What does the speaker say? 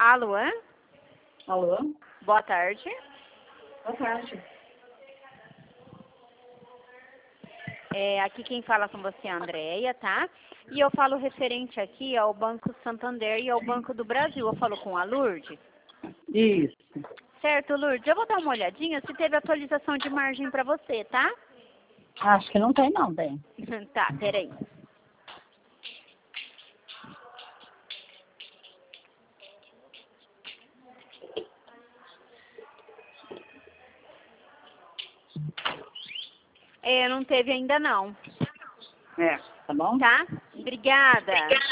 Alô? Alô? Boa tarde. Boa tarde. Aqui quem fala com você é a Andréia, tá? E eu falo referente aqui ao Banco Santander e ao Banco do Brasil. Eu falo com a Lourdes. Isso. Certo, Lourdes. Eu vou dar uma olhadinha se teve atualização de margem para você, tá? Acho que não tem não, bem. Tá, peraí. Não teve ainda não. Tá bom? Tá? Obrigada.